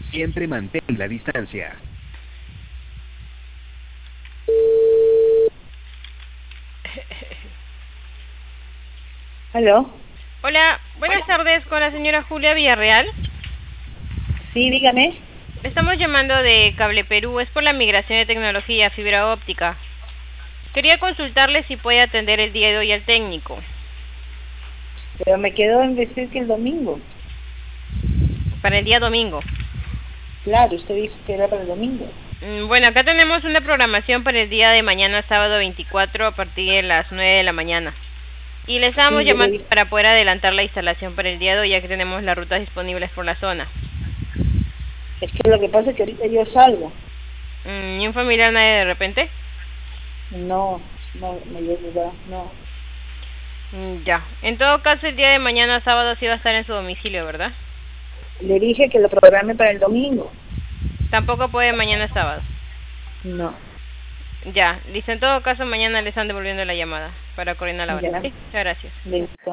Siempre mantén la distancia. ¿Aló? Hola, buenas tardes con la señora Julia Villarreal. Sí, dígame. Le estamos llamando de Cable Perú, es por la migración de tecnología, fibra óptica. Quería consultarle si puede atender el día de hoy al técnico. Pero me quedó en decir que el domingo. Para el día domingo. Claro, usted dijo que era para el domingo. Bueno, acá tenemos una programación para el día de mañana, sábado 24, a partir de las 9 de la mañana. Y le estábamos Sí, yo le llamando dije. para poder adelantar la instalación para el día de hoy, ya que tenemos las rutas disponibles por la zona. Es que lo que pasa es que ahorita yo salgo. ¿Y un familiar nadie de repente? No, no, mayor de edad, no. Ya. En todo caso, el día de mañana, sábado, sí va a estar en su domicilio, ¿verdad? Le dije que lo programe para el domingo. Tampoco puede mañana, sábado. No, Ya. Listo. En todo caso, mañana le están devolviendo la llamada para coordinar la hora. ya. Sí. Muchas gracias. Listo.